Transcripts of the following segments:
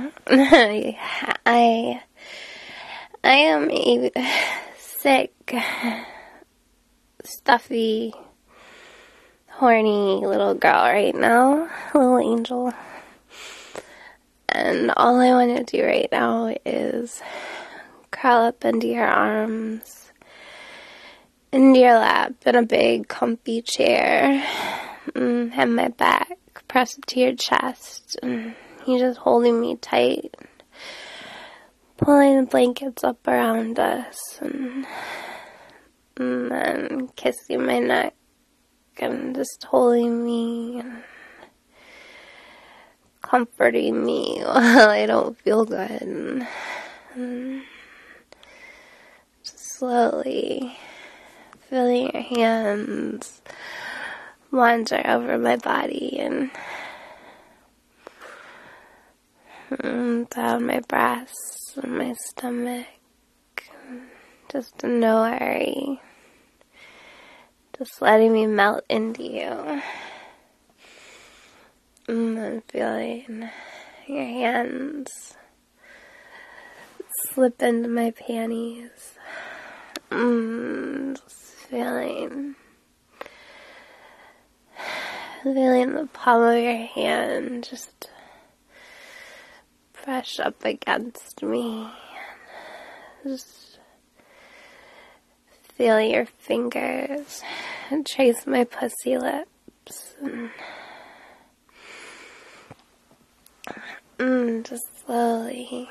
I am a sick, stuffy, horny little girl right now, little angel. And all I want to do right now is crawl up into your arms, into your lap, in a big, comfy chair, have my back pressed up to your chest, and you just holding me tight, pulling the blankets up around us, and then kissing my neck, and just holding me, and comforting me while I don't feel good, and just slowly feeling your hands wander over my body and down my breasts and my stomach, just in no hurry, just letting me melt into you, and then feeling your hands slip into my panties, just feeling the palm of your hand just brush up against me, just feel your fingers and trace my pussy lips, and just slowly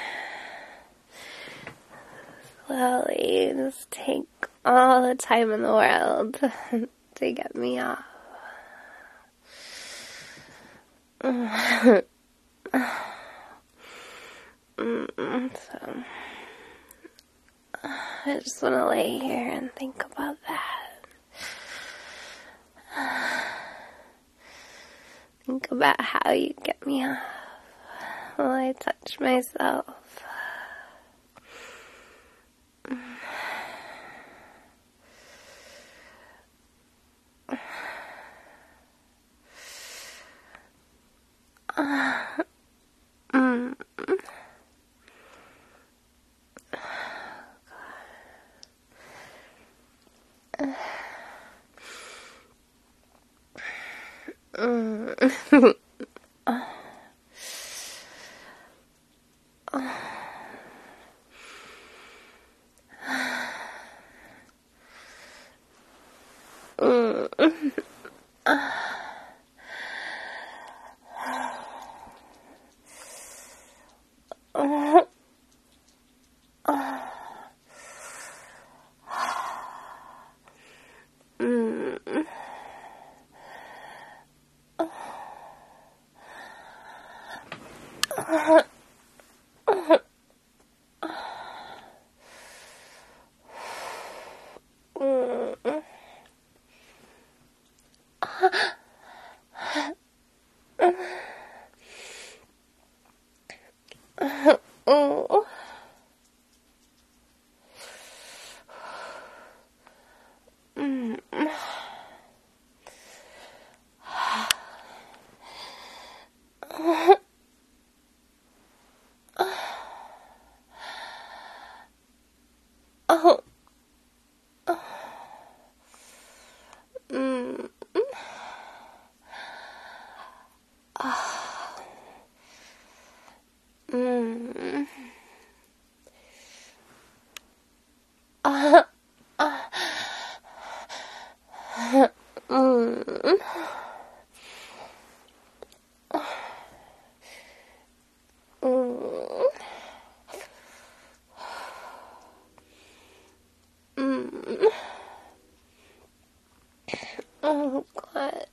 just take all the time in the world to get me off. So I just want to lay here and think about that. Think about how you get me off while I touch myself. Oh, God.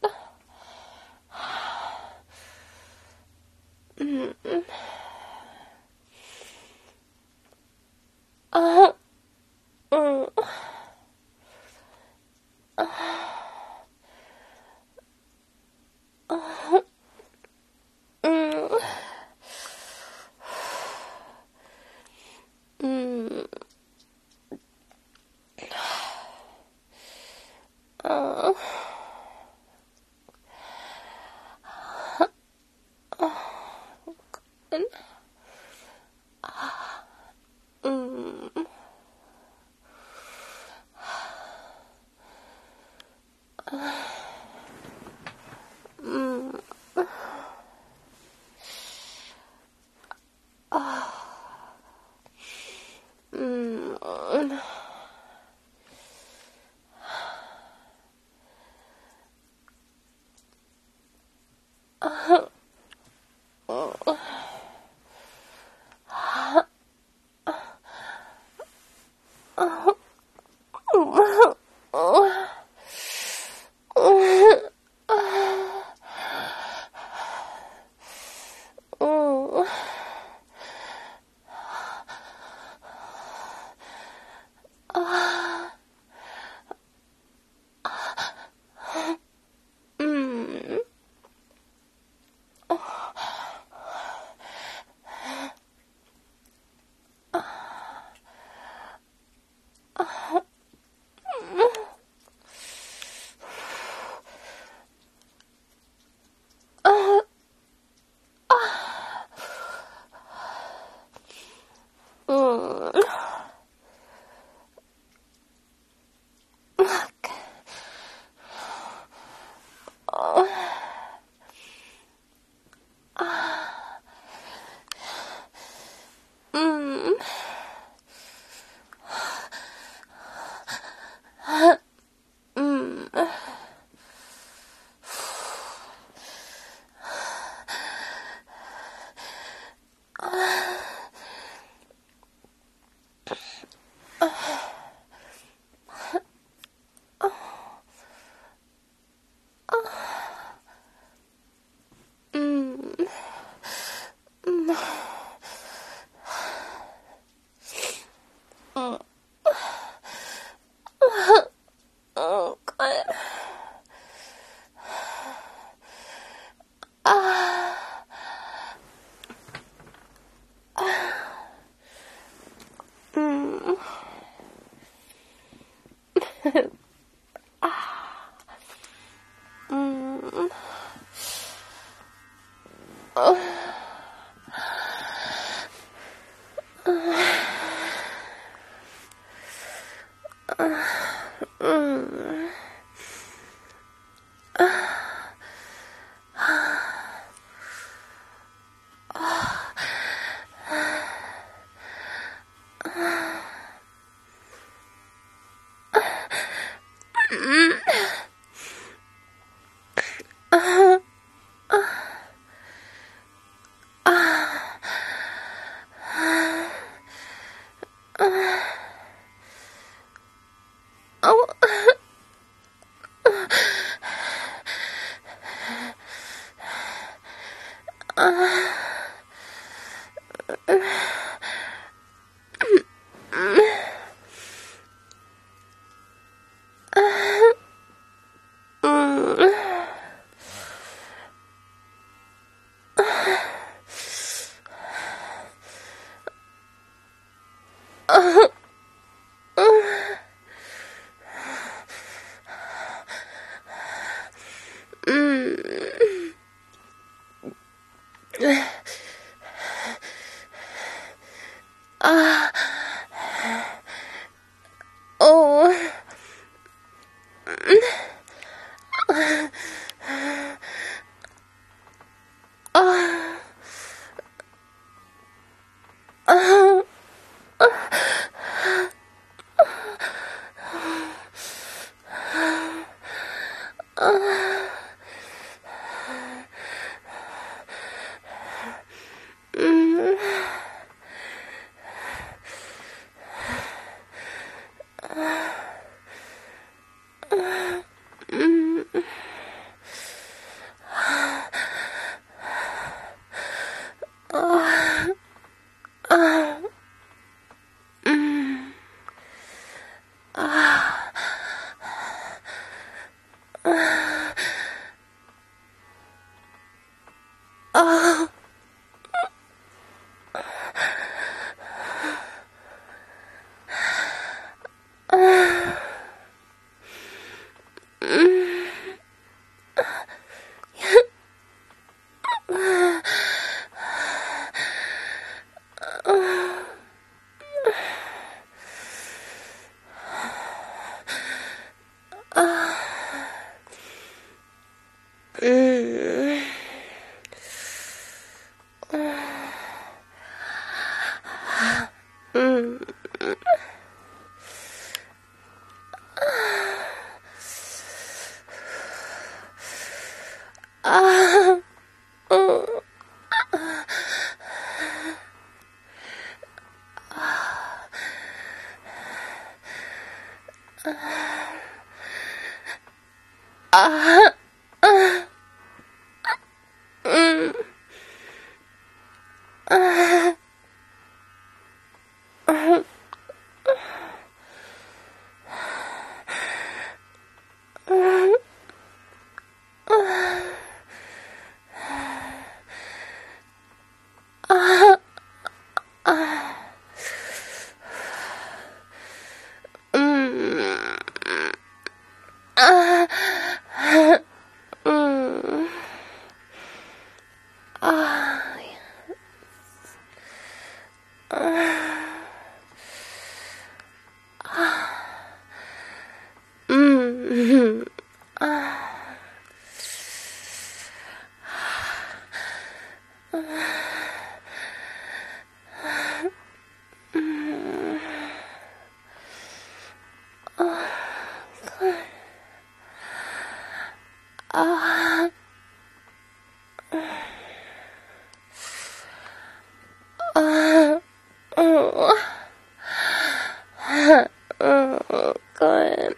Good.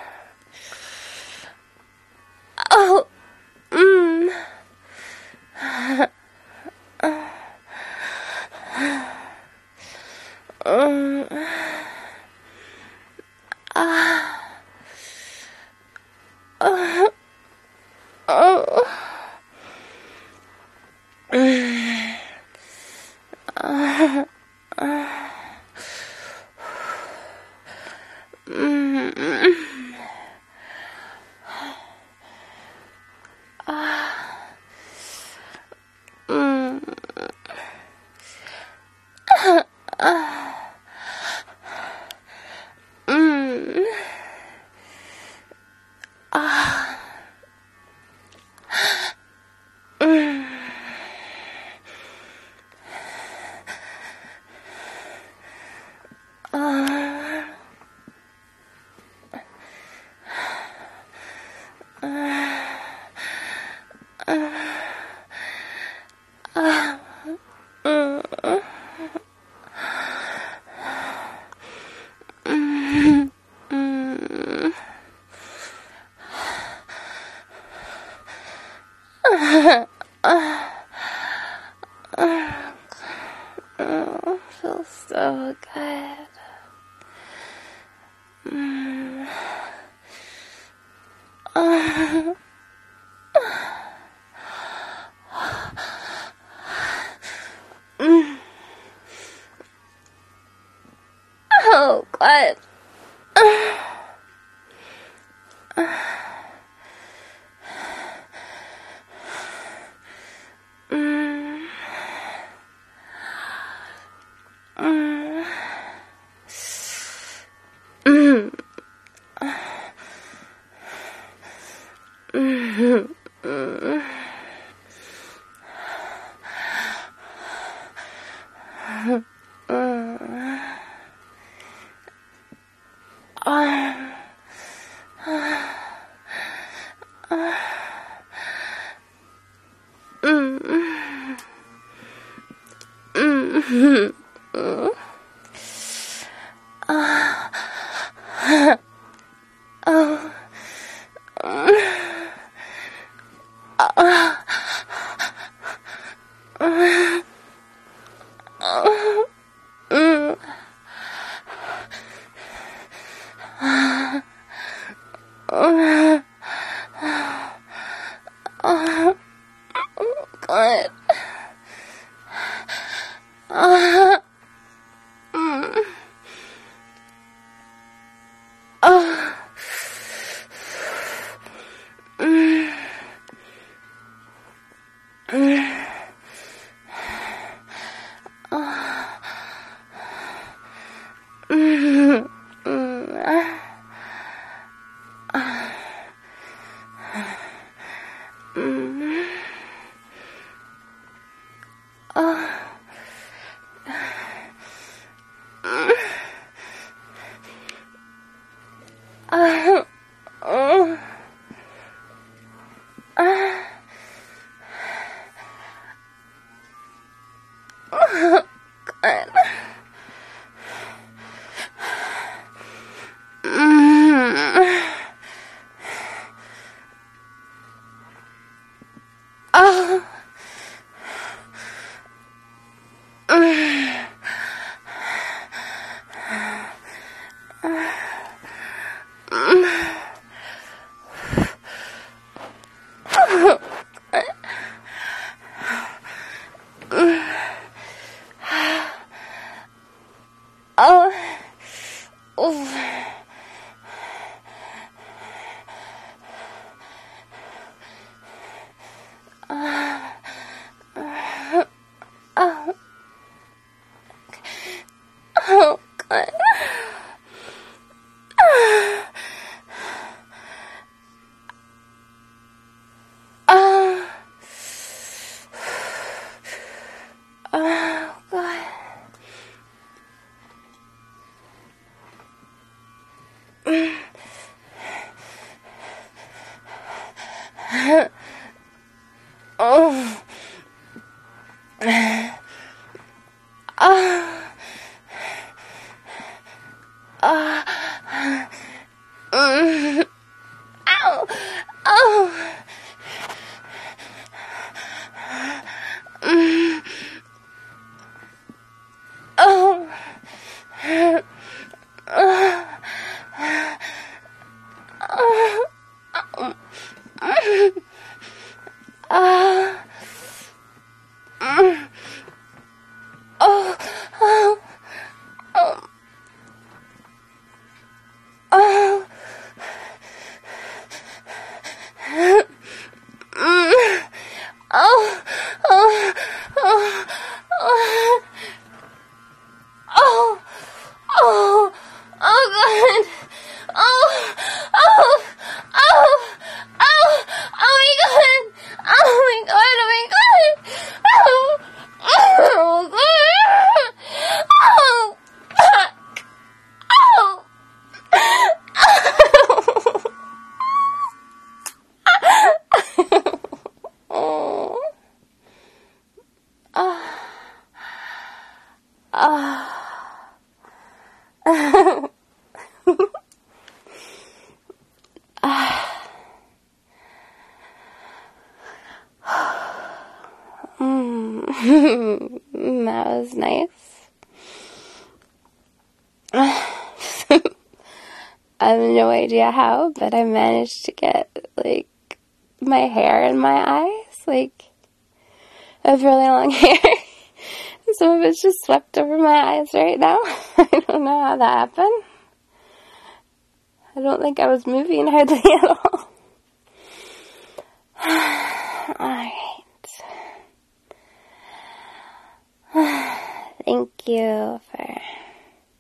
Oh, feels so good. Oh, God. God. Ow! Oh! Oh! That was nice. I have no idea how, but I managed to get, like, my hair in my eyes. Like, I have really long hair. Some of it's just swept over my eyes right now. I don't know how that happened. I don't think I was moving hardly at all. Alright. Thank you for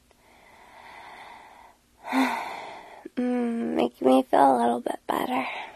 making me feel a little bit better.